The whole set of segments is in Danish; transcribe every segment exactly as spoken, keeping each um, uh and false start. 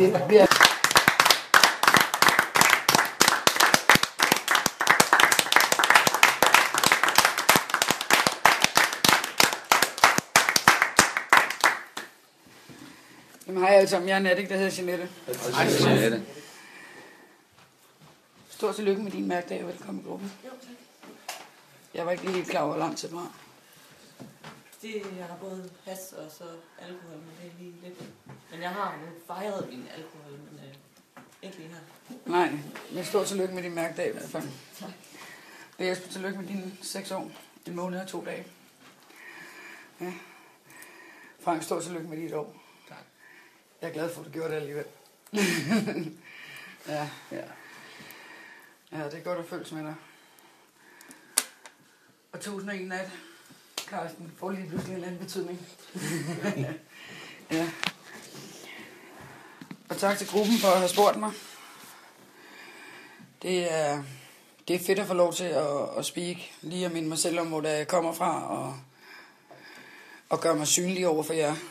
det bliver... Jamen hej alle sammen, jeg er Nattik, der hedder Jeanette. Hej Jeanette. Stort tillykke med din mærkedag, og velkommen i gruppen. Jo, tak. Jeg var ikke lige helt klar over, hvor lang tid det var. Det, jeg har både has og så alkohol, men det er lige lidt. Men jeg har nu fejret min alkohol, men øh, ikke lige her. Nej, men stort tillykke med din mærkedag i hvert fald. Tak. Og Jesper, tillykke med dine seks år. En måned og to dage. Ja. Frank, stort tillykke med dit år. Tak. Jeg er glad for, at du gjorde det alligevel. ja. Ja. Ja, det er godt at føles med dig. Og tusind og en nat, Carsten, får lige pludselig en anden betydning. ja. Og tak til gruppen for at have spurgt mig. Det er, det er fedt at få lov til at, at speak, lige at minde mig selv om, hvor jeg kommer fra, og, og gøre mig synlig over for jer.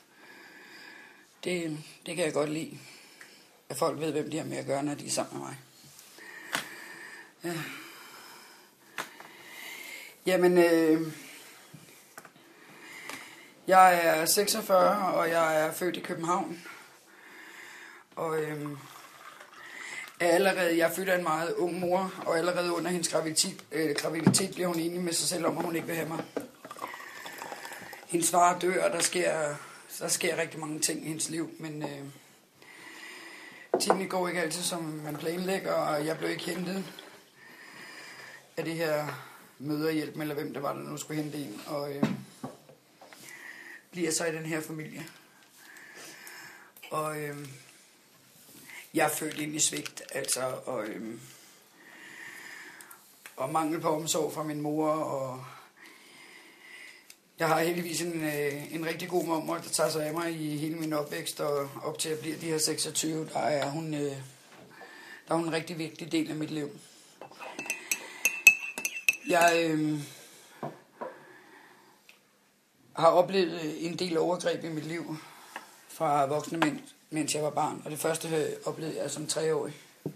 Det, det kan jeg godt lide. At folk ved, hvem de har med at gøre, når de er sammen med mig. Ja. Jamen, øh, jeg er seksogfyrre, og jeg er født i København. Og øh, er allerede, jeg er født af en meget ung mor, og allerede under hendes graviditet, øh, graviditet bliver hun enig med sig selv om, at hun ikke vil have mig. Hendes far dør, og der sker, der sker rigtig mange ting i hendes liv, men øh, tingene går ikke altid, som man planlægger, og jeg blev ikke hentet af det her møderhjælp, eller hvem det var, der nu skulle hente en, og øh, bliver så i den her familie. Og øh, jeg er født ind i svigt, altså, og, øh, og mangel på omsorg fra min mor, og jeg har heldigvis en, øh, en rigtig god mormor, der tager sig af mig i hele min opvækst, og op til at blive de her seksogtyve, der er hun, øh, der er hun en rigtig vigtig del af mit liv. Jeg øh, har oplevet en del overgreb i mit liv fra voksne mænd, mens jeg var barn. Og det første oplevede jeg som treårig.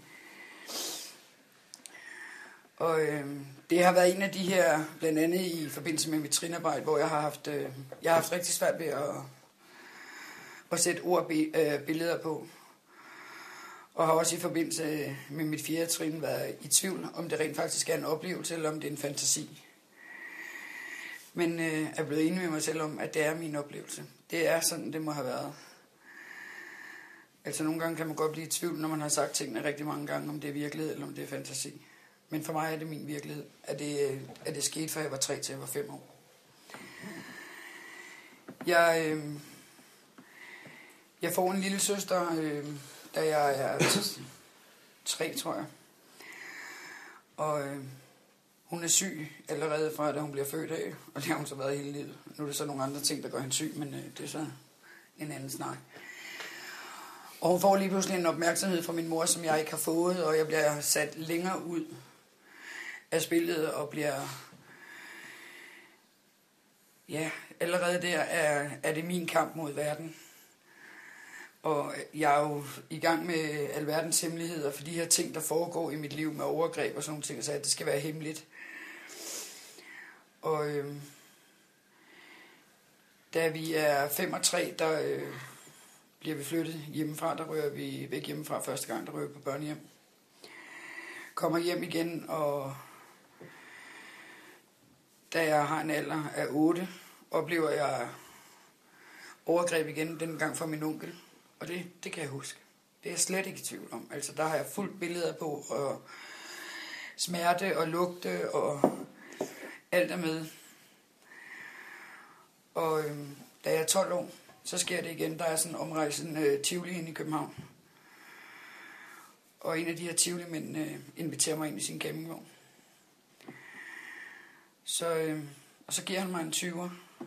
Og øh, det har været en af de her, blandt andet i forbindelse med mit trinarbejde, hvor jeg har haft, øh, jeg har haft rigtig svært ved at, at sætte ord og øh, billeder på. Og har også i forbindelse med mit fjerde trin været i tvivl, om det rent faktisk er en oplevelse, eller om det er en fantasi. Men øh, er blevet enig med mig selv om, at det er min oplevelse. Det er sådan, det må have været. Altså nogle gange kan man godt blive i tvivl, når man har sagt tingene rigtig mange gange, om det er virkelighed, eller om det er fantasi. Men for mig er det min virkelighed, at det, at det skete, fra jeg var tre til jeg var fem år. Jeg, øh, jeg får en lille søster, øh, da jeg er tre, tror jeg. Og øh, hun er syg allerede fra, da hun bliver født af, og det har hun så været hele livet. Nu er det så nogle andre ting, der gør hende syg, men øh, det er så en anden snak. Og hun får lige pludselig en opmærksomhed fra min mor, som jeg ikke har fået, og jeg bliver sat længere ud af spillet, og bliver... Ja, allerede der er, er det min kamp mod verden. Og jeg er jo i gang med alverdens hemmeligheder for de her ting, der foregår i mit liv med overgreb og sådan nogle ting, så at det skal være hemmeligt. Og øh, da vi er fem og tre, der øh, bliver vi flyttet hjemmefra, der rører vi væk hjemmefra første gang, der rører vi på børnehjem. Kommer hjem igen, og da jeg har en alder af otte, oplever jeg overgreb igen, den gang fra min onkel. Og det, det kan jeg huske. Det er jeg slet ikke i tvivl om. Altså, der har jeg fuldt billeder på, og smerte og lugte, og alt er med. Og øhm, da jeg er tolv år, så sker det igen. Der er sådan en omrejsende øh, Tivoli inde i København. Og en af de her Tivoli-mænd øh, inviterer mig ind i sin campingvogn. Så, øh, og så giver han mig en tyver.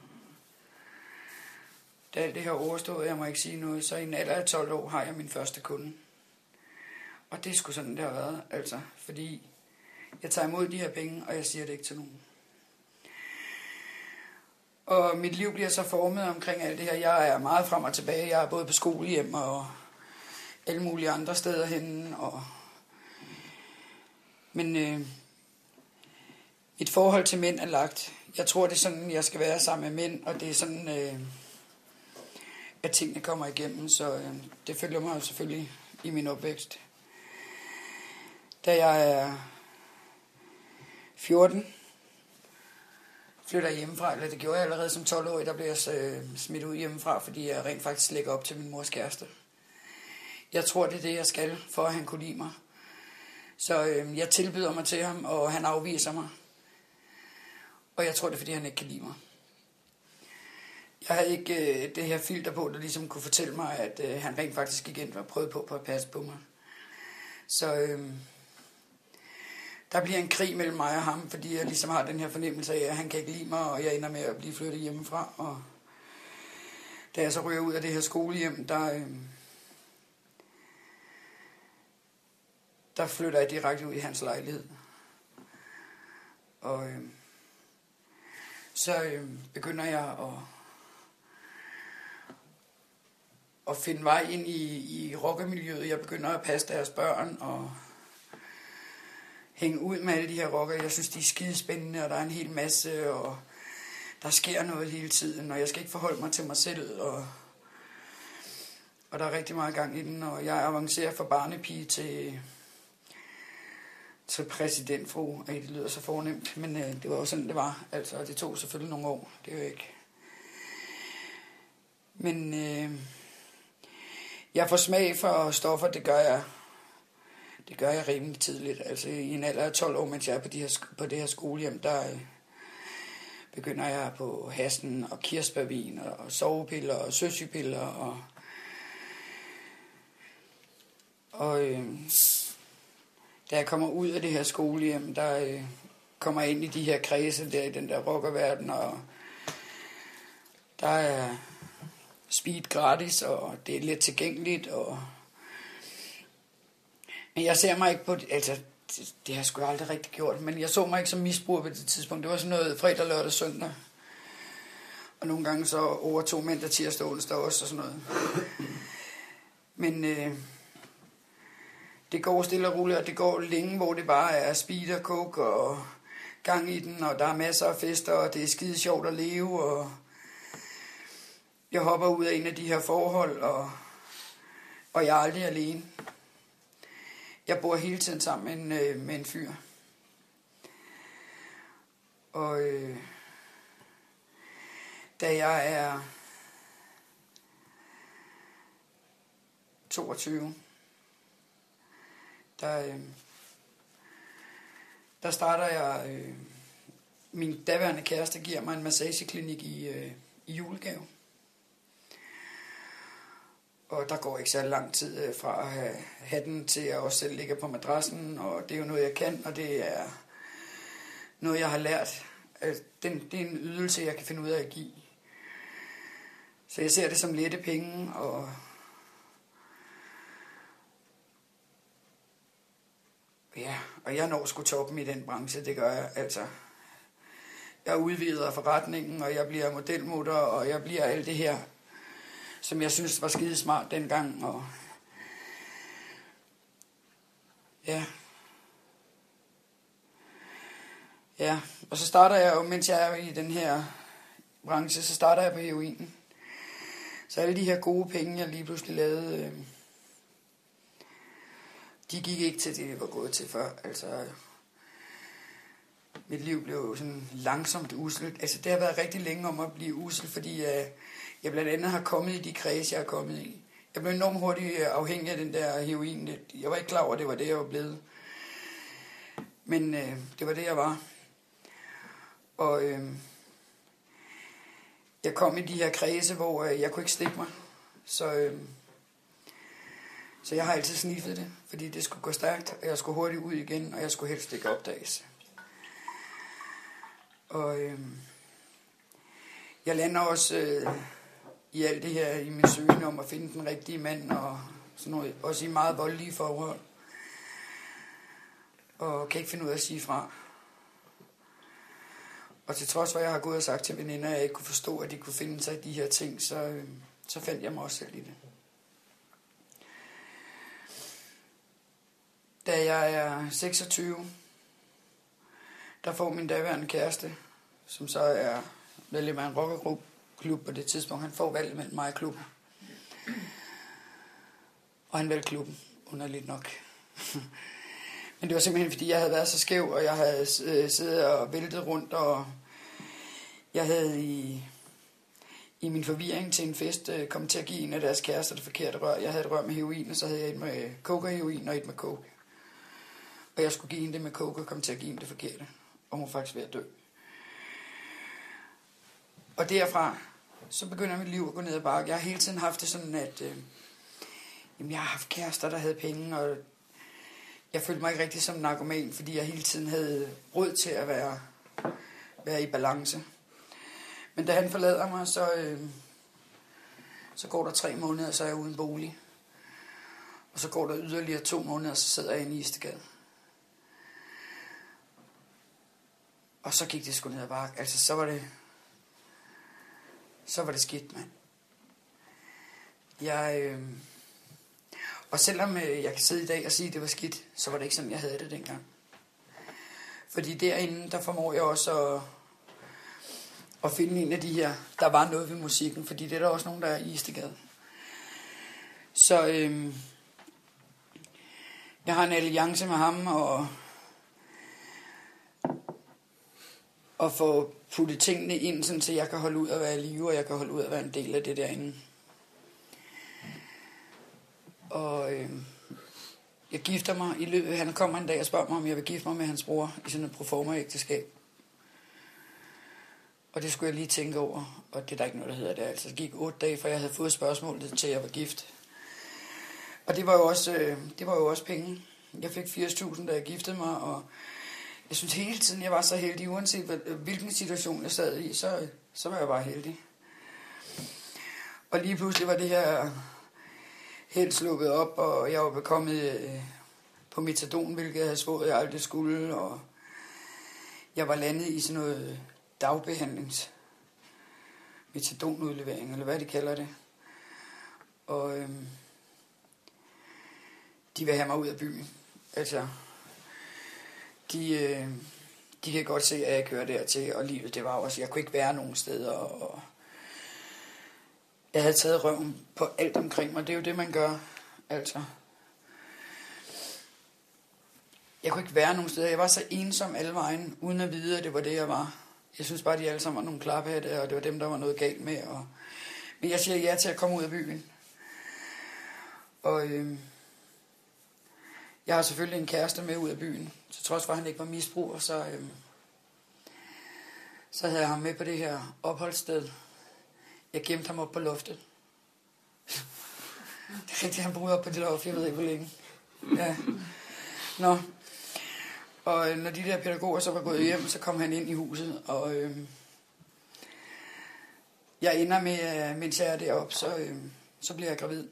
Da alt det her overstået, jeg må ikke sige noget, så i en alder af tolv år har jeg min første kunde. Og det er sgu sådan, det har været, altså. Fordi jeg tager imod de her penge, og jeg siger det ikke til nogen. Og mit liv bliver så formet omkring alt det her. Jeg er meget frem og tilbage. Jeg er både på skolehjem, og alle mulige andre steder henne. Og men øh, mit forhold til mænd er lagt. Jeg tror, det er sådan, jeg skal være sammen med mænd, og det er sådan, øh, at tingene kommer igennem, så øh, det følger mig selvfølgelig i min opvækst. Da jeg er fjorten, flytter jeg hjemmefra, eller det gjorde jeg allerede som tolv-årig, der blev jeg øh, smidt ud hjemmefra, fordi jeg rent faktisk lægger op til min mors kæreste. Jeg tror, det er det, jeg skal, for at han kunne lide mig. Så øh, jeg tilbyder mig til ham, og han afviser mig. Og jeg tror, det er, fordi han ikke kan lide mig. Jeg har ikke øh, det her filter på, der ligesom kunne fortælle mig, at øh, han rent faktisk igen var prøvet på, på at passe på mig. Så øh, der bliver en krig mellem mig og ham, fordi jeg ligesom har den her fornemmelse af, at han kan ikke lide mig, og jeg ender med at blive flyttet hjemmefra. Og da jeg så ryger ud af det her skolehjem, der, øh, der flytter jeg direkte ud i hans lejlighed. Og øh, så øh, begynder jeg at, at finde vej ind i, i rockermiljøet. Jeg begynder at passe deres børn og hænge ud med alle de her rockere. Jeg synes, de er skidespændende, og der er en hel masse, og der sker noget hele tiden, og jeg skal ikke forholde mig til mig selv, og, og der er rigtig meget gang i den, og jeg avancerer fra barnepige til, til præsidentfru. Ej, det lyder så fornemt, men øh, det var jo sådan, det var. Altså, det tog selvfølgelig nogle år, det er jo ikke. Men øh, jeg får smag for stoffer, det gør jeg. Det gør jeg rimelig tidligt. Altså i en alder af tolv år, mens jeg er på, de her, på det her skolehjem, der øh, begynder jeg på hassen og kirsebærvin og sovepiller og søsypiller. Og, og øh, da jeg kommer ud af det her skolehjem, der øh, kommer jeg ind i de her kredse der i den der rockerverden, og der er speed gratis, og det er let tilgængeligt, og men jeg ser mig ikke på det, altså det, det har jeg sgu aldrig rigtig gjort, men jeg så mig ikke som misbruger på det tidspunkt. Det var sådan noget fredag, lørdag, søndag. Og nogle gange så overtog mandag, tirsdag, onsdag også og sådan noget. Men øh, det går stille og roligt, og det går længe, hvor det bare er speed og coke og gang i den, og der er masser af fester, og det er skide sjovt at leve, og jeg hopper ud af en af de her forhold, og, og jeg er aldrig alene. Jeg bor hele tiden sammen med en, med en fyr. Og øh, da jeg er toogtyve, der, øh, der starter jeg, øh, min daværende kæreste giver mig en massageklinik i, øh, i julegave. Og der går ikke så lang tid fra at have, have den til at også selv ligge på madrassen, og det er jo noget, jeg kan, og det er noget, jeg har lært. Den, det er en ydelse, jeg kan finde ud af at give. Så jeg ser det som lette penge, og ja, og jeg når sgu toppen i den branche, det gør jeg, altså. Jeg udvider forretningen, og jeg bliver modelmutter, og jeg bliver alt det her, som jeg synes var skide smart dengang, og ja. Ja, og så starter jeg jo, mens jeg er i den her branche, så starter jeg på heroinen. Så alle de her gode penge, jeg lige pludselig lavede, øh, de gik ikke til det, jeg var gået til før. Altså, mit liv blev sådan langsomt uselt. Altså, det har været rigtig længe om at blive uselt, fordi øh, jeg blandt andet har kommet i de kredse, jeg har kommet i. Jeg blev enormt hurtigt afhængig af den der heroin. Jeg var ikke klar over, at det var det, jeg var blevet. Men øh, det var det, jeg var. Og øh, jeg kom i de her kredse, hvor øh, jeg kunne ikke stikke mig. Så, øh, så jeg har altid sniffet det, fordi det skulle gå stærkt, og jeg skulle hurtigt ud igen, og jeg skulle helst ikke opdages. Og øh, jeg lander også øh, i alt det her, i min søgen om at finde den rigtige mand, og sådan noget, også i meget voldelige forhold. Og kan ikke finde ud af at sige fra. Og til trods for, at jeg har gået og sagt til veninder, at jeg ikke kunne forstå, at de kunne finde sig i de her ting, så, øh, så fandt jeg mig også selv i det. Da jeg er seksogtyve, der får min daværende kæreste, som så er medlem af en rockerklub på det tidspunkt, han får valget mellem mig og klubben. Og han valgte klubben, underligt nok. Men det var simpelthen, fordi jeg havde været så skæv, og jeg havde siddet og væltet rundt, og jeg havde i, i min forvirring til en fest kommet til at give en af deres kærester det forkerte rør. Jeg havde et rør med heroin, og så havde jeg et med coca-heroin og et med coke. Og jeg skulle give hende det med coke og komme til at give hende det forkerte. Og hun var faktisk ved at dø. Og derfra, så begynder mit liv at gå ned ad bakke. Jeg har hele tiden haft det sådan, at øh, jamen, jeg har haft kærester, der havde penge, og jeg følte mig ikke rigtig som narkoman, fordi jeg hele tiden havde råd til at være, være i balance. Men da han forlader mig, så, øh, så går der tre måneder, så er jeg uden bolig. Og så går der yderligere to måneder, så sidder jeg inde i Istegade. Og så gik det sgu ned ad bakke. Altså, så var det... Så var det skidt, mand. Jeg... Øh, og selvom øh, jeg kan sidde i dag og sige, at det var skidt, så var det ikke sådan, jeg havde det dengang. Fordi derinde, der formår jeg også at, at finde en af de her, der var noget ved musikken, fordi det er der også nogen, der er i Istegade. Så øh, jeg har en alliance med ham, og, og få puttet tingene ind, sådan, så jeg kan holde ud at være i live, og jeg kan holde ud at være en del af det derinde. Og øh, jeg gifter mig i løbet, han kommer en dag og spørger mig, om jeg vil gifte mig med hans bror i sådan et proforma-ægteskab. Og det skulle jeg lige tænke over, og det er der ikke noget, der hedder det. Altså, det gik otte dage, før jeg havde fået spørgsmålet til, at jeg var gift. Og det var jo også, øh, det var jo også penge. Jeg fik firs tusind, da jeg giftede mig, og jeg synes hele tiden, jeg var så heldig, uanset hvilken situation jeg sad i, så, så var jeg bare heldig. Og lige pludselig var det her helt slukket op, og jeg var bekommet øh, på metadon, hvilket jeg havde svoret, jeg aldrig skulle, og jeg var landet i sådan noget dagbehandlings metadonudlevering, eller hvad de kalder det. Og øh, de vil have mig ud af byen. Altså, de, øh, de kan godt se, at jeg kører dertil, og livet, det var også, jeg kunne ikke være nogen steder, og jeg havde taget røven på alt omkring mig. Det er jo det, man gør, altså. Jeg kunne ikke være nogen steder. Jeg var så ensom alle vejen, uden at vide, at det var det, jeg var. Jeg synes bare, de alle sammen var nogle klaphatte, og det var dem, der var noget galt med. Og men jeg siger ja til at komme ud af byen. Og øh, jeg har selvfølgelig en kæreste med ud af byen. Til trods for, at han ikke var misbruger, så, øh, så havde jeg ham med på det her opholdssted. Jeg gemte ham op på loftet. Det er rigtigt, han boede op på det loft, jeg ved ikke hvor længe. Ja. Nå. Og når de der pædagoger så var gået hjem, så kom han ind i huset, og øh, jeg ender med, mens jeg er deroppe, så, øh, så bliver jeg gravid.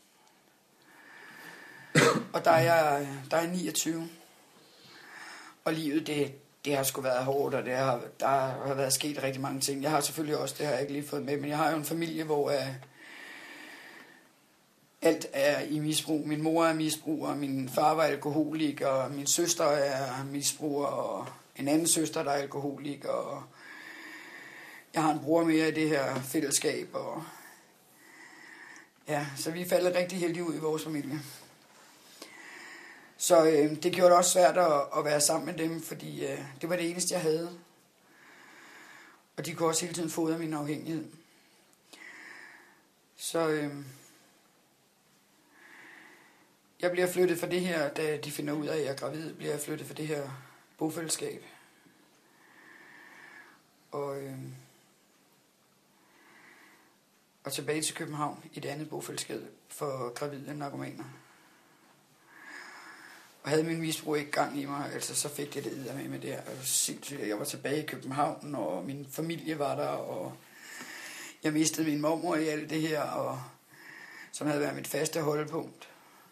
Og der er jeg, der er jeg niogtyve. Og livet, det, det har sgu været hårdt, og det har, der har været sket rigtig mange ting. Jeg har selvfølgelig også, det har jeg ikke lige fået med, men jeg har jo en familie, hvor uh, alt er i misbrug. Min mor er misbruger, min far var alkoholik, og min søster er misbruger, og en anden søster, der er alkoholik, og jeg har en bror mere i det her fællesskab, og ja, så vi er faldet rigtig heldige ud i vores familie. Så øh, det gjorde det også svært at, at være sammen med dem, fordi øh, det var det eneste, jeg havde. Og de kunne også hele tiden fodre min afhængighed. Så øh, jeg bliver flyttet fra det her, da de finder ud af, at jeg er gravid, bliver jeg flyttet fra det her bofællesskab. Og, øh, og tilbage til København i det andet bofællesskab for gravide narkomaner. Og havde min misbrug ikke gang i mig, altså så fik jeg det eddermame med det her. Jeg var sindssygt, jeg var tilbage i København, og min familie var der, og jeg mistede min mormor i alt det her, og som havde været mit faste holdepunkt.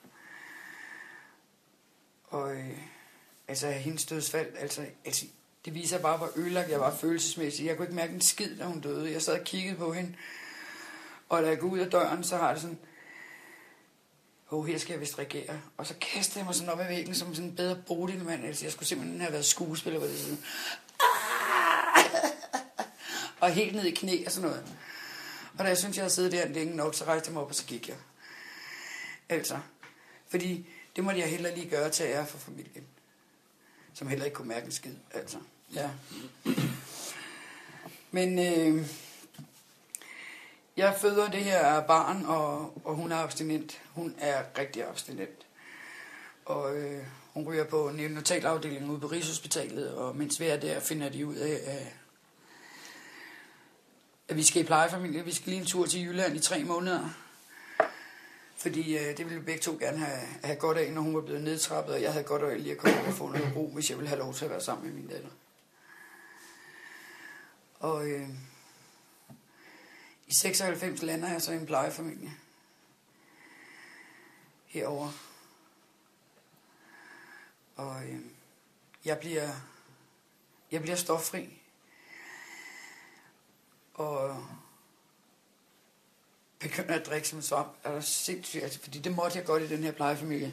Og øh, altså hendes dødsfald, altså, altså det viser bare, hvor ødelagt jeg var følelsesmæssigt. Jeg kunne ikke mærke en skid, da hun døde. Jeg sad og kiggede på hende, og da jeg går ud af døren, så har det sådan, åh, her skal jeg vist reagere. Og så kastede jeg mig sådan op ad væggen som sådan en bedre Bodil mand. Altså, jeg skulle simpelthen have været skuespiller på det siden. Og helt ned i knæ og sådan noget. Og da jeg synes, jeg havde siddet der længe nok, så rejste jeg mig op, og så gik jeg. Altså, fordi det måtte jeg heller lige gøre til ære for familien. Som heller ikke kunne mærke en skid, altså. Ja. Men øh, jeg føder det her barn, og, og hun er abstinent. Hun er rigtig abstinent. Og øh, hun ryger på neonatalafdelingen ude på Rigshospitalet, og mens vi er der, finder de ud af, at, at vi skal i plejefamilie. Vi skal lige en tur til Jylland i tre måneder. Fordi øh, det ville vi begge to gerne have, have godt af, når hun var blevet nedtrappet, og jeg havde godt af lige at komme og få noget ro, hvis jeg ville have lov til at være sammen med min datter. Og øh, i seksoghalvfems lander jeg så i en plejefamilie herover. Og øh, jeg bliver jeg bliver stoffri. Og begynder at drikke som en svamp. Er der sindssygt, altså, fordi det måtte jeg godt i den her plejefamilie.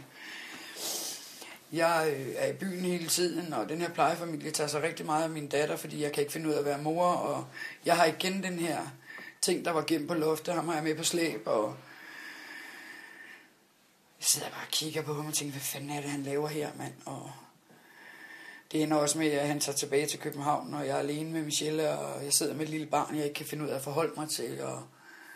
Jeg øh, er i byen hele tiden, og den her plejefamilie tager sig rigtig meget af min datter, fordi jeg kan ikke finde ud af at være mor, og jeg har igen den her ting, der var gemt på loftet, ham har jeg med på slæb, og jeg sidder bare og kigger på ham og tænker, hvad fanden er det, han laver her, mand, og det ender også med, at han tager tilbage til København, og jeg er alene med Michelle, og jeg sidder med et lille barn, jeg ikke kan finde ud af at forholde mig til, og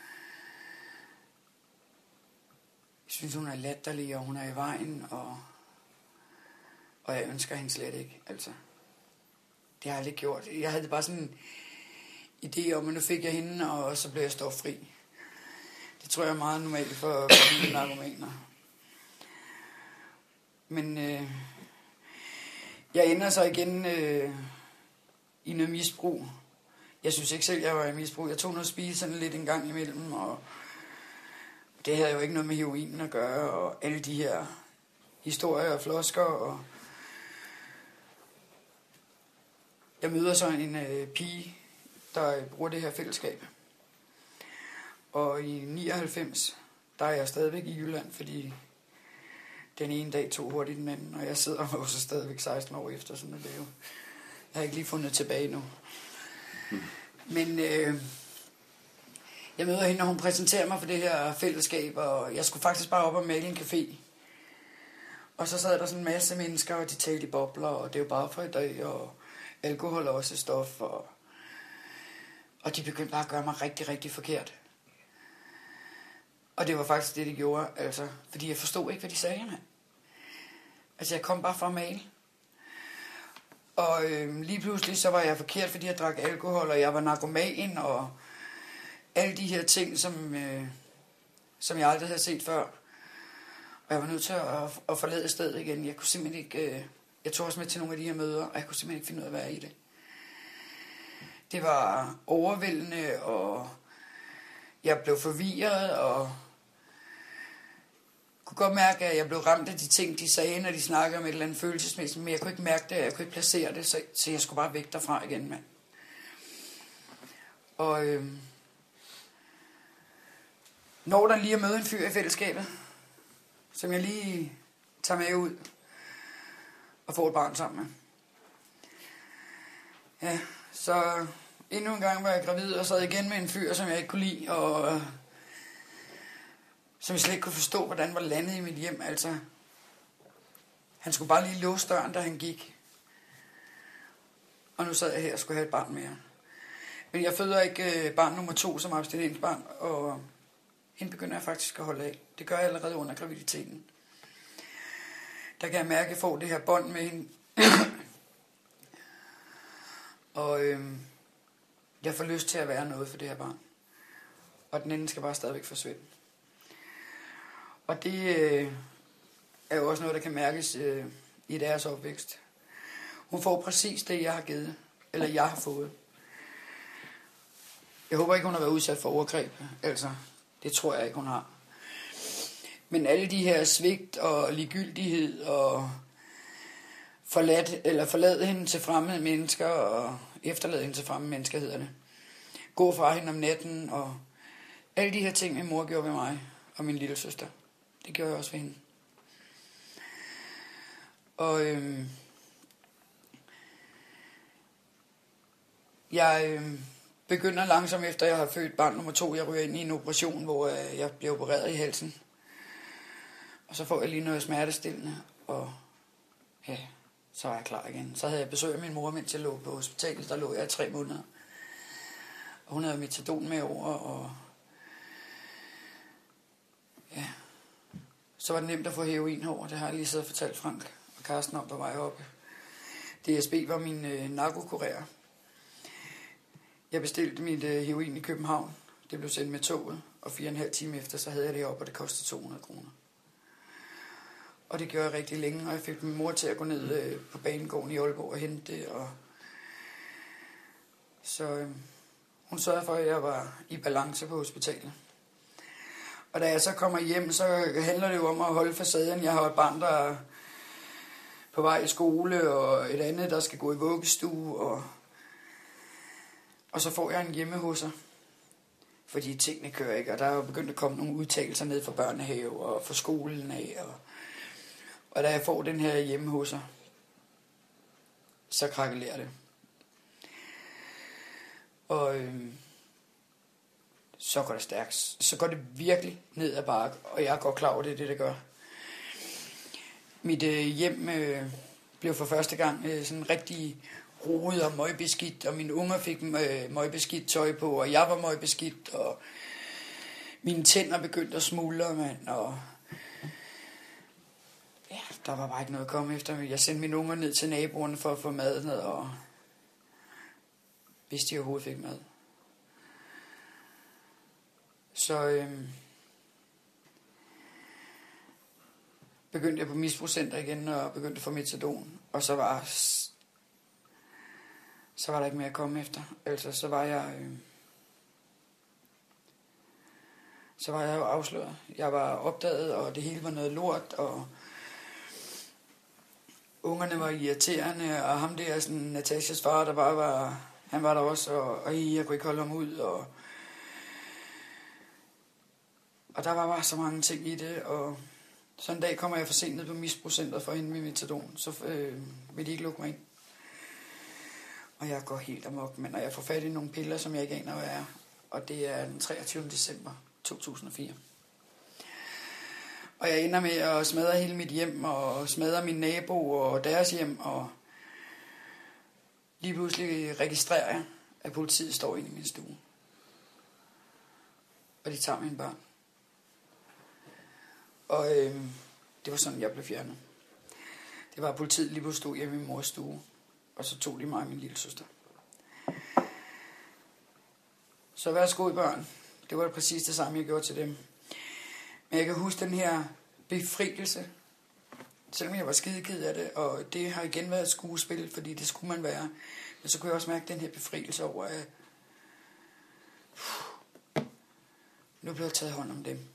jeg synes, hun er latterlig, og hun er i vejen, og, og jeg ønsker hende slet ikke, altså. Det har jeg aldrig gjort. Jeg havde bare sådan en idé om, at nu fik jeg hende, og så blev jeg stoffri. Det tror jeg er meget normalt for, for mine narkomaner. Men øh, jeg ender så igen øh, i noget misbrug. Jeg synes ikke selv, jeg var i misbrug. Jeg tog noget at spise sådan lidt en gang imellem, og det havde jo ikke noget med heroinen at gøre, og alle de her historier og flosker, og jeg møder så en øh, pige, der bruger det her fællesskab. Og i nioghalvfems, der er jeg stadigvæk i Jylland, fordi den ene dag tog hurtigt den anden, og jeg sidder jo så stadigvæk seksten år efter, sådan det er jo. Jeg har ikke lige fundet tilbage nu. Hmm. Men øh, jeg møder hende, og hun præsenterer mig for det her fællesskab, og jeg skulle faktisk bare op og male en café. Og så sad der sådan en masse mennesker, og de talte i bobler, og det er jo bare for i dag, og alkohol er også stof, og, og de begyndte bare at gøre mig rigtig, rigtig forkert. Og det var faktisk det, de gjorde, altså, fordi jeg forstod ikke, hvad de sagde, mand. Altså, jeg kom bare fra at male. Og øh, lige pludselig, så var jeg forkert, fordi jeg drak alkohol, og jeg var narkoman, og alle de her ting, som, øh, som jeg aldrig havde set før. Og jeg var nødt til at, at forlade stedet igen. Jeg kunne simpelthen ikke... Øh, jeg tog også med til nogle af de her møder, og jeg kunne simpelthen ikke finde ud af at være i det. Det var overvældende, og jeg blev forvirret, og kunne godt mærke, at jeg blev ramt af de ting, de sagde, når de snakkede om et eller andet følelsesmæssigt, men jeg kunne ikke mærke det, jeg kunne ikke placere det, så, så jeg skulle bare væk derfra igen, mand. Og øh, når der lige at møde en fyr i fællesskabet, som jeg lige tager med ud og får et barn sammen med. Ja, så endnu en gang var jeg gravid og sad igen med en fyr, som jeg ikke kunne lide, og øh, som jeg slet ikke kunne forstå, hvordan var landet i mit hjem, altså. Han skulle bare lige låse døren, da han gik. Og nu sad jeg her og skulle have et barn mere. Men jeg føder ikke øh, barn nummer to som abstinensbarn, og hende begynder jeg faktisk at holde af. Det gør jeg allerede under graviditeten. Der kan jeg mærke, at jeg får det her bånd med hende. og øh, jeg får lyst til at være noget for det her barn. Og den anden skal bare stadigvæk forsvinde. Og det øh, er jo også noget, der kan mærkes øh, i deres opvækst. Hun får præcis det, jeg har givet. Eller jeg har fået. Jeg håber ikke, hun har været udsat for overgreb. Altså, det tror jeg ikke, hun har. Men alle de her svigt og ligegyldighed og forlad, eller forlade hende til fremmede mennesker og efterlade hende til fremmede mennesker, hedder det. Gå fra hende om natten og alle de her ting, min mor gjorde ved mig og min lille søster. Det gjorde jeg også ved hende. Og øhm, jeg øhm, begynder langsomt efter, jeg har født barn nummer to. Jeg ryger ind i en operation, hvor øh, jeg bliver opereret i halsen. Og så får jeg lige noget smertestillende, og ja, så var jeg klar igen. Så havde jeg besøg af min mor, mens jeg lå på hospitalet. Der lå jeg i tre måneder. Og hun havde metadon med over, og ja, så var det nemt at få heroin over. Det har jeg lige siddet og fortalt Frank og Karsten om på vej oppe. D S B var min øh, narkokurer. Jeg bestilte mit øh, heroin i København. Det blev sendt med toget, og fire og en halv time efter, så havde jeg det op, og det kostede to hundrede kroner. Og det gjorde jeg rigtig længe, og jeg fik min mor til at gå ned øh, på banegården i Aalborg og hente det. Og så øh, hun sørgede for, at jeg var i balance på hospitalet. Og da jeg så kommer hjem, så handler det jo om at holde facaden. Jeg har et barn, der er på vej i skole, og et andet, der skal gå i vuggestue, og, og så får jeg en hjemme hos sig. Fordi tingene kører ikke, og der er jo begyndt at komme nogle udtalelser ned fra børnehave og fra skolen af. Og, og da jeg får den her hjemme hos sig, så krakelerer det. Og øhm, så går det stærkt. Så går det virkelig ned ad bakke, og jeg går klar over, det er det, det gør. Mit øh, hjem øh, blev for første gang øh, sådan rigtig rodet og møgbeskidt, og mine unger fik øh, møgbeskidt tøj på, og jeg var møgbeskidt, og mine tænder begyndte at smuldre, mand, og ja, der var bare ikke noget at komme efter. Jeg sendte mine unger ned til naboerne for at få mad ned, og hvis de overhovedet fik mad. Så øhm, begyndte jeg på misbrugscenter igen, og begyndte at få metadon, og så var så var der ikke mere at komme efter. Altså, så var jeg øh, så var jeg jo afsløret. Jeg var opdaget, og det hele var noget lort, og ungerne var irriterende, og ham der, sådan Natashas far, der bare var, han var der også, og, og jeg kunne ikke holde ham ud, og og der var bare så mange ting i det, og så en dag kommer jeg for sent ned på misbrugscenteret for at hente min metadon, så øh, vil de ikke lukke mig ind. Og jeg går helt amok, men når jeg får fat i nogle piller, som jeg ikke aner, hvad er, og det er den treogtyvende december to tusind og fire. Og jeg ender med at smadre hele mit hjem, og smadre min nabo og deres hjem, og lige pludselig registrerer jeg, at politiet står inde i min stue. Og de tager mine børn. Og øh, det var sådan, jeg blev fjernet. Det var, at politiet lige pludselig stod hjemme i min mors stue, og så tog de mig og min lille søster. Så værsgo i børn. Det var præcis det samme, jeg gjorde til dem. Men jeg kan huske den her befrielse, selvom jeg var skideked af det, og det har igen været et skuespil, fordi det skulle man være. Men så kunne jeg også mærke den her befrielse over, at nu bliver jeg taget hånd om dem.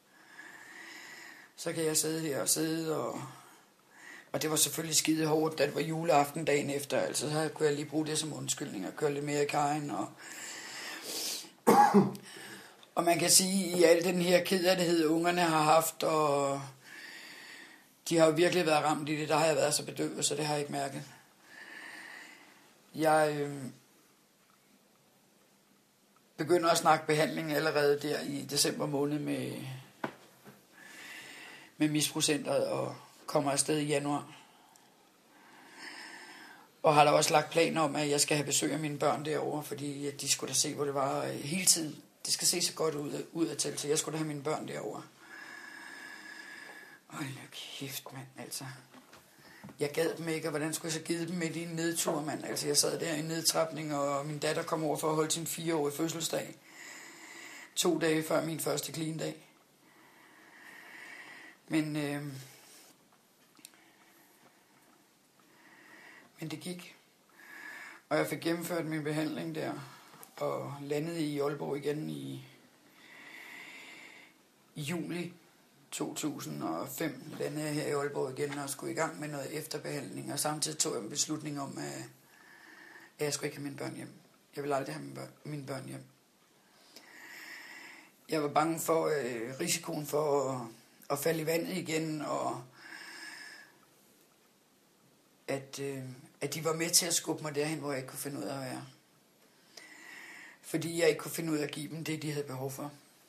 Så kan jeg sidde her og sidde, og, og det var selvfølgelig skide hårdt, da det var juleaften dagen efter. Altså, så kunne jeg lige bruge det som undskyldning og køre lidt mere i kajen. Og, og man kan sige, at i al den her kederlighed, ungerne har haft, og de har jo virkelig været ramt i det, der har jeg været så bedøvet, så det har jeg ikke mærket. Jeg øh, begynder at snakke behandling allerede der i december måned med... med misbrugscenteret, og kommer afsted i januar. Og har der også lagt planer om, at jeg skal have besøg af mine børn derovre, fordi de skulle da se, hvor det var hele tiden. Det skal se så godt ud, ud af til, så jeg skulle da have mine børn derovre. Hold nu kæft, mand, altså. Jeg gad dem ikke, og hvordan skulle jeg så give dem med i en nedtur, mand? Altså, jeg sad der i en nedtrapning, og min datter kom over for at holde sin fireårige fødselsdag. To dage før min første clean-dag. Men, øh, men det gik. Og jeg fik gennemført min behandling der, og landede i Aalborg igen i, i juli to tusind og fem. Landede jeg her i Aalborg igen og skulle i gang med noget efterbehandling. Og samtidig tog jeg en beslutning om, at, at jeg skulle ikke have mine børn hjem. Jeg ville aldrig have mine børn, mine børn hjem. Jeg var bange for øh, risikoen for at at falde i vandet igen, og at, øh, at de var med til at skubbe mig derhen, hvor jeg ikke kunne finde ud af at være. Fordi jeg ikke kunne finde ud af at give dem det, de havde behov for.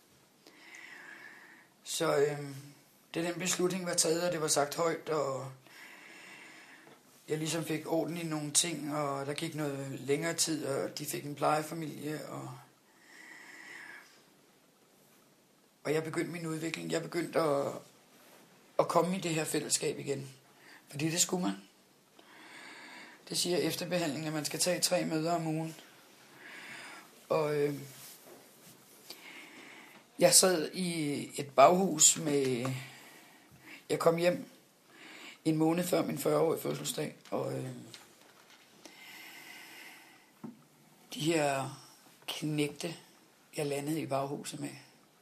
Så øh, det den beslutning var taget, og det var sagt højt, og jeg ligesom fik orden i nogle ting, og der gik noget længere tid, og de fik en plejefamilie, og, og jeg begyndte min udvikling. Jeg begyndte at, at komme i det her fællesskab igen. Fordi det skulle man. Det siger efterbehandling, at man skal tage tre møder om ugen. Og øh, jeg sad i et baghus med... Jeg kom hjem en måned før min fyrre-årige fødselsdag, og øh, de her knægte, jeg landede i baghuset med,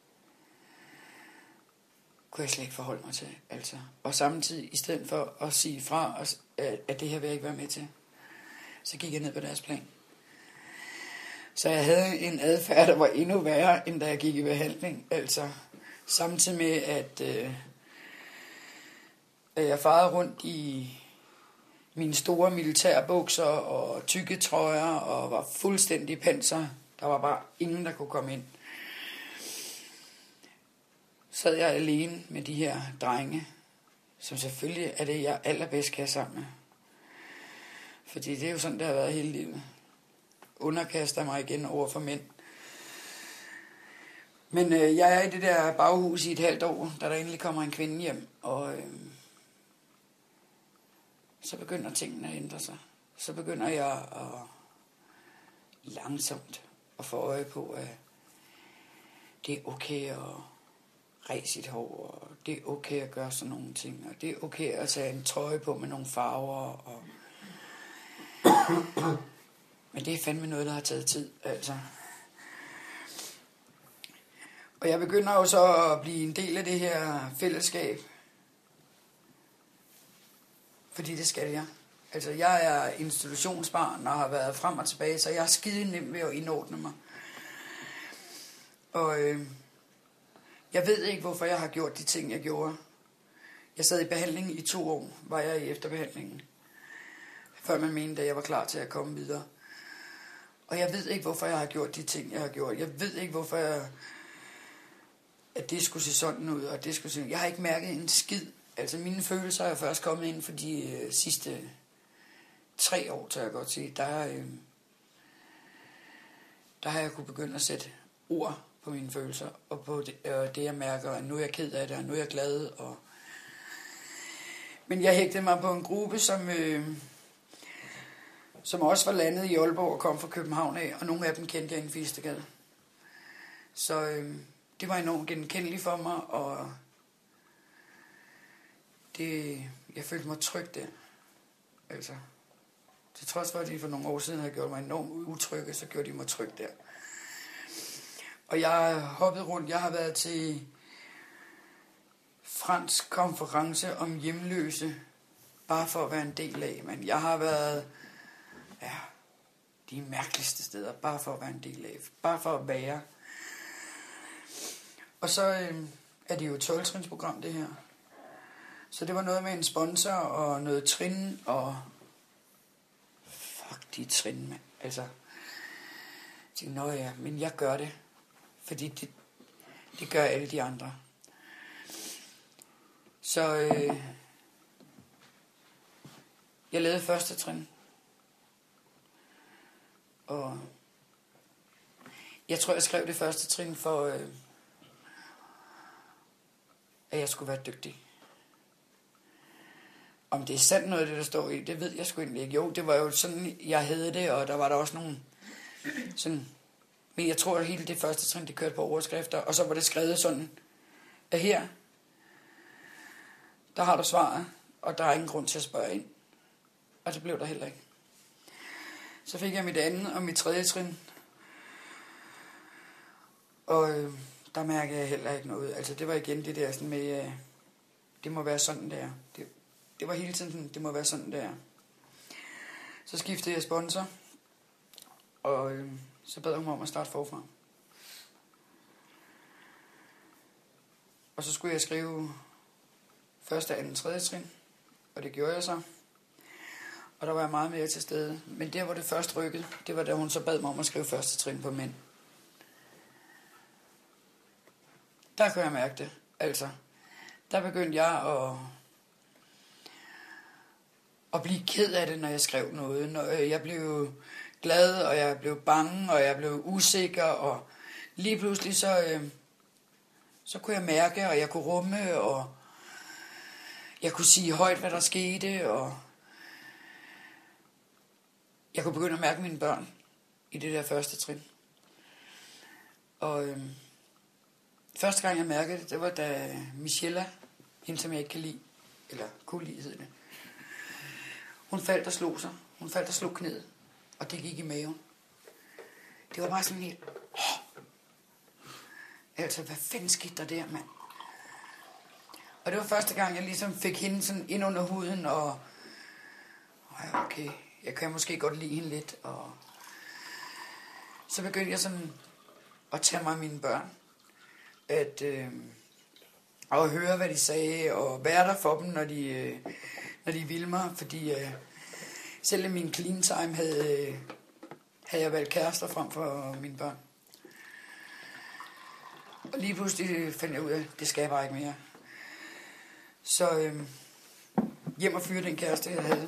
kunne jeg slet ikke forholde mig til. Altså. Og samtidig, i stedet for at sige fra, at, at det her vil jeg ikke være med til, så gik jeg ned på deres plan. Så jeg havde en adfærd, der var endnu værre, end da jeg gik i behandling. Altså, samtidig med, at, øh, at jeg farede rundt i mine store militærbukser og tykke trøjer og var fuldstændig panser. Der var bare ingen, der kunne komme ind. Sad jeg alene med de her drenge, som selvfølgelig er det, jeg allerbedst kan have sammen med. Fordi det er jo sådan, det har været hele livet. Underkaster mig igen over for mænd. Men øh, jeg er i det der baghus i et halvt år, da der endelig kommer en kvinde hjem, og øh, så begynder tingene at ændre sig. Så begynder jeg at langsomt at få øje på, at det er okay at ræse sit hår, og det er okay at gøre sådan nogle ting, og det er okay at tage en trøje på med nogle farver, og men det er fandme noget, der har taget tid, altså. Og jeg begynder jo så at blive en del af det her fællesskab. Fordi det skal jeg. Altså, jeg er institutionsbarn og har været frem og tilbage, så jeg er skide nem ved at indordne mig. Og øh, jeg ved ikke, hvorfor jeg har gjort de ting, jeg gjorde. Jeg sad i behandling i to år, var jeg i efterbehandlingen. Før man mente, at jeg var klar til at komme videre. Og jeg ved ikke, hvorfor jeg har gjort de ting, jeg har gjort. Jeg ved ikke, hvorfor jeg... at det skulle se sådan ud, og det skulle se... Jeg har ikke mærket en skid. Altså, mine følelser er først kommet ind for de øh, sidste tre år, til jeg godt sige. Der, øh, der har jeg kunne begynde at sætte ord på mine følelser, og på det, øh, det jeg mærker, at nu er jeg ked af det, og nu er jeg glad, og... Men jeg hægtede mig på en gruppe, som... Øh, som også var landet i Aalborg og kom fra København af, og nogle af dem kendte jeg i en Fistegade. Så øh, det var enormt genkendeligt for mig, og det, jeg følte mig tryg der. Altså, til trods for, at de for nogle år siden havde gjort mig enormt utryg, så gjorde de mig tryg der. Og jeg har hoppet rundt, jeg har været til fransk konference om hjemløse, bare for at være en del af, men jeg har været... Ja, de mærkeligste steder, bare for at være en del af, bare for at være. Og så øh, er det jo et tolv-trinsprogram, det her. Så det var noget med en sponsor og noget trin, og fuck, de trin, mand. Altså, jeg tænkte, nå ja, men jeg gør det, fordi det, det gør alle de andre. Så øh, jeg lavede første trin. Og jeg tror, jeg skrev det første trin for, øh, at jeg skulle være dygtig. Om det er sandt noget, det der står i, det ved jeg sgu egentlig ikke. Jo, det var jo sådan, jeg havde det, og der var der også nogle sådan... Men jeg tror, at hele det første trin, det kørte på overskrifter, og så var det skrevet sådan, at her, der har du svaret, og der er ingen grund til at spørge ind. Og det blev der heller ikke. Så fik jeg mit andet og mit tredje trin. Og øh, der mærkede jeg heller ikke noget. Altså det var igen det der sådan med, øh, det må være sådan der. Det, det var hele tiden sådan, det må være sådan der. Så skiftede jeg sponsor. Og øh, så bad hun mig om at starte forfra. Og så skulle jeg skrive første, anden, tredje trin. Og det gjorde jeg så. Og der var jeg meget mere til stede. Men der, hvor det først rykkede, det var da hun så bad mig om at skrive første trin på mænd. Der kunne jeg mærke det. Altså, der begyndte jeg at, at blive ked af det, når jeg skrev noget. Når jeg blev glad, og jeg blev bange, og jeg blev usikker, og lige pludselig så, øh, så kunne jeg mærke, og jeg kunne rumme, og jeg kunne sige højt, hvad der skete, og jeg kunne begynde at mærke mine børn i det der første trin. Og øh, første gang jeg mærkede det, det var da Michella, hende som jeg ikke kan lide, eller kunne lide hedder det, hun faldt og slog sig. Hun faldt og slog knæet, og det gik i maven. Det var bare sådan helt, oh. Altså, hvad fanden skete der der, mand? Og det var første gang, jeg ligesom fik hende sådan ind under huden, og oh, okay, jeg kan måske godt lide hende lidt, og så begyndte jeg sådan at tage mig af mine børn, at øh, og høre, hvad de sagde, og være der for dem, når de, øh, når de ville mig, fordi øh, selv i min clean time havde, øh, havde jeg valgt kærester frem for mine børn. Og lige pludselig fandt jeg ud af, at det skal jeg bare ikke mere. Så øh, hjem og fyre den kæreste, jeg havde.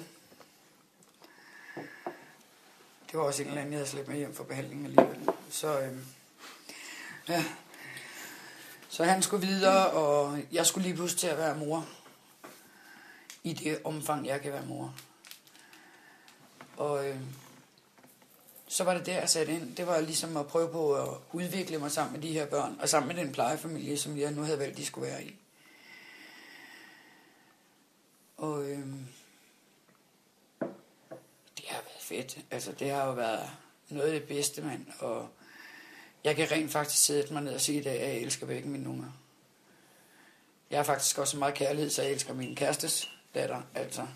Det var også en eller anden, jeg havde slæbt med hjem for behandling alligevel. Så øh, ja. Så han skulle videre, og jeg skulle lige pludselig til at være mor. I det omfang, jeg kan være mor. Og øh, så var det der, jeg satte ind. Det var ligesom at prøve på at udvikle mig sammen med de her børn, og sammen med den plejefamilie, som jeg nu havde valgt, de skulle være i. Og øh, det har været fedt. Altså, det har jo været noget af det bedste, mand. Og jeg kan rent faktisk sætte mig ned og sige i dag, at jeg elsker begge mine unger. Jeg har faktisk også så meget kærlighed, så jeg elsker min kærestes datter, altså.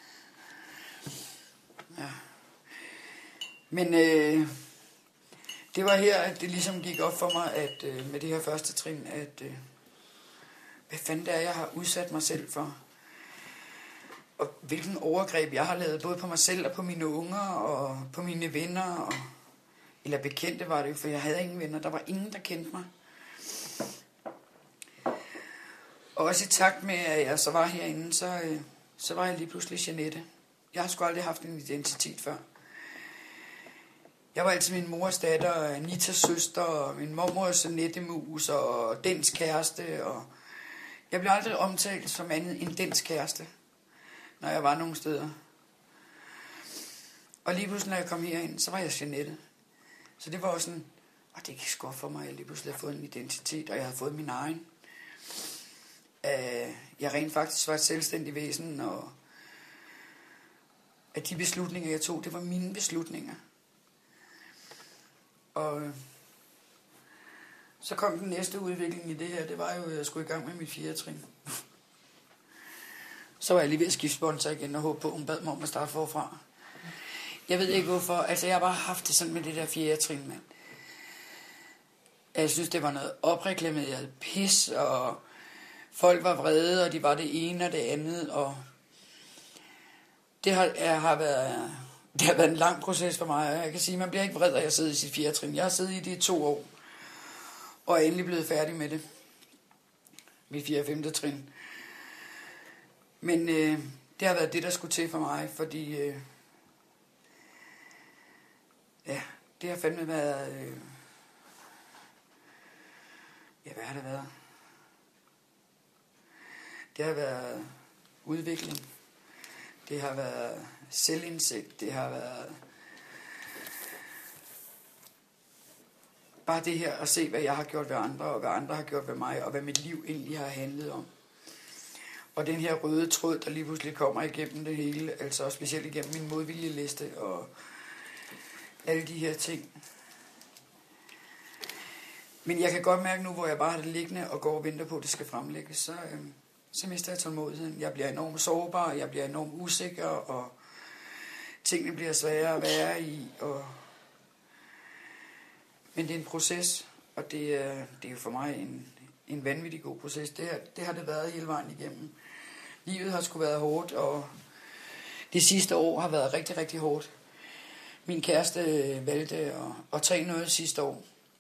Ja. Men øh, det var her, at det ligesom gik op for mig, at øh, med det her første trin, at øh, hvad fanden det er, jeg har udsat mig selv for. Og hvilken overgreb jeg har lavet, både på mig selv og på mine unger, og på mine venner, og eller bekendte var det, for jeg havde ingen venner. Der var ingen, der kendte mig. Og også i takt med, at jeg så var herinde, så, øh, så var jeg lige pludselig Jeanette. Jeg har sgu aldrig haft en identitet før. Jeg var altid min mors datter, Anitas søster, og min mormors nettemus, og dens kæreste. Og jeg blev aldrig omtalt som andet end dens kæreste, når jeg var nogle steder. Og lige pludselig, når jeg kom herind, så var jeg Jeanette. Så det var også sådan, og det gik sgu op for mig, at jeg lige pludselig havde fået en identitet, og jeg havde fået min egen. Uh, jeg rent faktisk var et selvstændigt væsen, og at de beslutninger, jeg tog, det var mine beslutninger. Og så kom den næste udvikling i det her, det var jo, at jeg skulle i gang med mit fjerde trin. Så var jeg lige ved at skifte sponsor igen, og håbe på, at hun bad mig om at starte forfra. Jeg ved ikke hvorfor, altså jeg har bare haft det sådan med det der fjerde trin, mand. Jeg synes, det var noget opreklameret pis, og folk var vrede, og de var det ene og det andet, og det har, jeg har været, det har været en lang proces for mig. Jeg kan sige, man bliver ikke vred, at jeg sidder i sit fjerde trin. Jeg har siddet i det i to år, og er endelig blevet færdig med det. Mit fjerde og femte trin. Men øh, det har været det, der skulle til for mig, fordi øh, ja, det har fandme været, øh, ja, hvad har det været? Det har været udvikling. Det har været selvindsigt. Det har været bare det her at se, hvad jeg har gjort ved andre, og hvad andre har gjort ved mig, og hvad mit liv egentlig har handlet om. Og den her røde tråd, der lige pludselig kommer igennem det hele, altså specielt igennem min modviljeliste og alle de her ting. Men jeg kan godt mærke nu, hvor jeg bare har det liggende og går og venter på, at det skal fremlægges, så, øh, så mister jeg tålmodigheden. Jeg bliver enormt sårbar, jeg bliver enormt usikker, og tingene bliver svære at være i. Og men det er en proces, og det er, det er jo for mig en, en vanvittig god proces. Det, her, det har det været hele vejen igennem. Livet har sgu været hårdt, og det sidste år har været rigtig, rigtig hårdt. Min kæreste valgte at, at tage noget sidste år.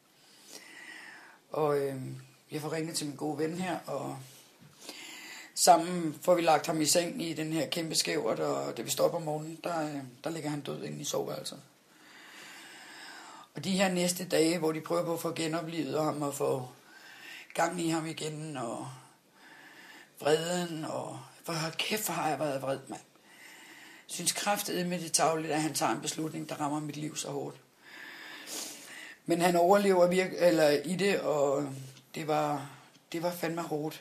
Og øh, jeg får ringet til min gode ven her, og sammen får vi lagt ham i seng i den her kæmpe skævert, og da vi står op om morgenen, der, der ligger han død inde i soveværelset. Og de her næste dage, hvor de prøver på at få genoplevet ham og få gang i ham igen, og vreden, og for hold kæft, hvor har jeg været vred, mand. Jeg synes kraftedet med det tavligt, at han tager en beslutning, der rammer mit liv så hårdt. Men han overlever virke, eller i det, og det var, det var fandme hårdt.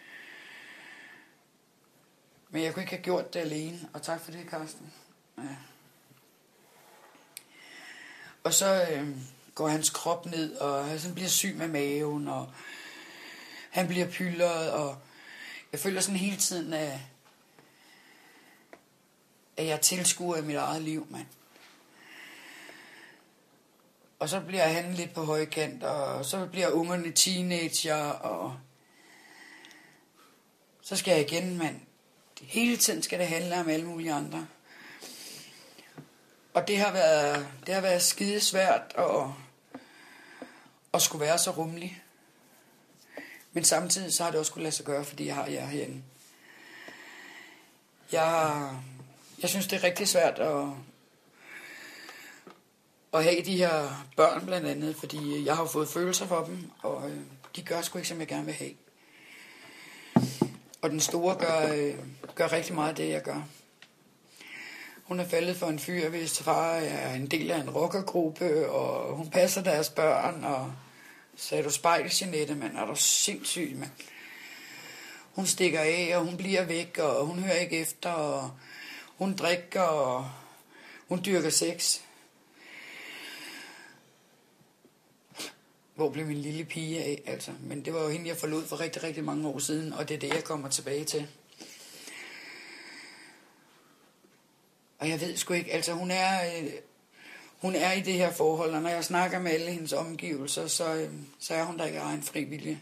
Men jeg kunne ikke have gjort det alene, og tak for det, Karsten. Ja. Og så øh, går hans krop ned, og han bliver syg med maven, og han bliver pyldret, og jeg føler sådan hele tiden, at, at jeg tilskuer i mit eget liv, mand. Og så bliver han lidt på højkant, og så bliver ungerne teenager, og så skal jeg igen, mand. Hele tiden skal det handle om alle mulige andre. Og det har været, det har været skide svært at, at skulle være så rummelig. Men samtidig så har det også kunne lade sig gøre, fordi jeg har jer herinde. Jeg, jeg synes, det er rigtig svært at, at have de her børn blandt andet, fordi jeg har fået følelser for dem, og de gør sgu ikke, som jeg gerne vil have. Og den store gør, gør rigtig meget af det, jeg gør. Hun er faldet for en fyr, hvis far er en del af en rockergruppe, og hun passer deres børn, og så er du spejl, Jeanette, mand, er du sindssyg, mand. Hun stikker af, og hun bliver væk, og hun hører ikke efter, og hun drikker, og hun dyrker sex. Hvor blev min lille pige af, altså. Men det var jo hende, jeg forlod for rigtig, rigtig mange år siden, og det er det, jeg kommer tilbage til. Og jeg ved sgu ikke, altså hun er, øh, hun er i det her forhold, og når jeg snakker med alle hendes omgivelser, så, øh, så er hun der ikke af egen fri vilje.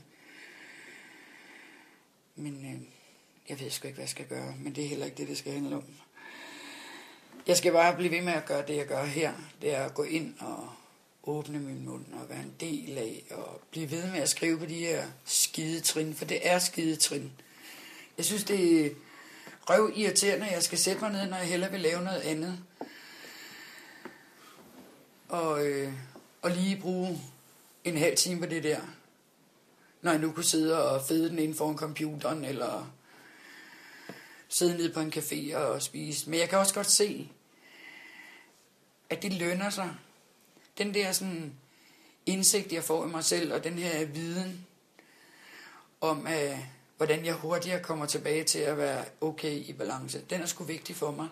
Men øh, jeg ved sgu ikke, hvad jeg skal gøre, men det er heller ikke det, det skal handle om. Jeg skal bare blive ved med at gøre det, jeg gør her. Det er at gå ind og åbne min mund og være en del af, og blive ved med at skrive på de her skidetrin, for det er skidetrin. Jeg synes, det er røv irriterende, at jeg skal sætte mig ned, når jeg hellere vil lave noget andet. Og, øh, og lige bruge en halv time på det der, når jeg nu kunne sidde og fede den inden foran computeren, eller sidde nede på en café og spise. Men jeg kan også godt se, at det lønner sig. Den der sådan indsigt, jeg får i mig selv, og den her viden om, at, hvordan jeg hurtigere kommer tilbage til at være okay i balance, den er sgu vigtig for mig.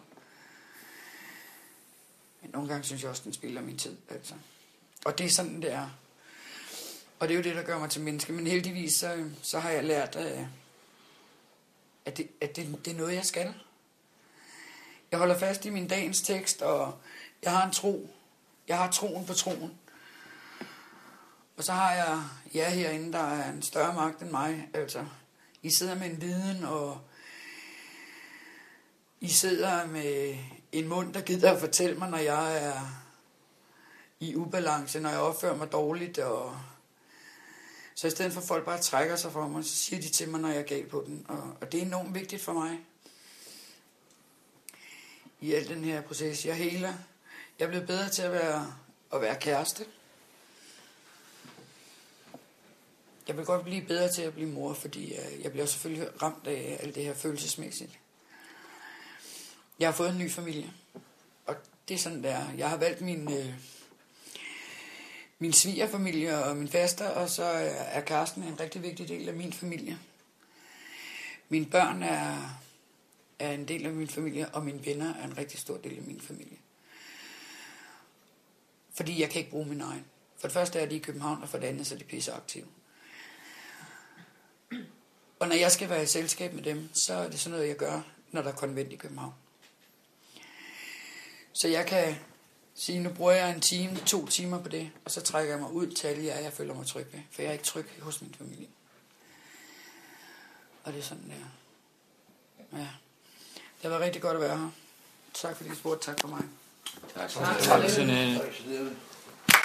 Men nogle gange synes jeg også, den spilder min tid, altså. Og det er sådan, det er. Og det er jo det, der gør mig til menneske. Men heldigvis, så, så har jeg lært, at, at, det, at det, det er noget, jeg skal. Jeg holder fast i min dagens tekst, og jeg har en tro. Jeg har troen på troen. Og så har jeg jer herinde, der er en større magt end mig. Altså, I sidder med en viden, og I sidder med en mund, der gider at fortælle mig, når jeg er i ubalance, når jeg opfører mig dårligt. Og så i stedet for, at folk bare trækker sig fra mig, så siger de til mig, når jeg er gal på den. Og, og det er enormt vigtigt for mig. I al den her proces. Jeg heler. Jeg er blevet bedre til at være, at være kæreste. Jeg vil godt blive bedre til at blive mor, fordi jeg bliver selvfølgelig ramt af alt det her følelsesmæssigt. Jeg har fået en ny familie, og det er sådan der. Jeg har valgt min, øh, min svigerfamilie og min faster, og så er Karsten en rigtig vigtig del af min familie. Mine børn er, er en del af min familie, og mine venner er en rigtig stor del af min familie. Fordi jeg kan ikke bruge min egen. For det første er de i København, og for det andet så er de pisseaktive. Og når jeg skal være i selskab med dem, så er det sådan noget, jeg gør, når der er konvent i København. Så jeg kan sige, nu bruger jeg en time, to timer på det, og så trækker jeg mig ud til alle jer, jeg føler mig tryg ved. For jeg er ikke tryg hos min familie. Og det er sådan der. Ja. Det har været rigtig godt at være her. Tak fordi I spurgte. Tak for mig. Tak. Tak. Tak. Tak.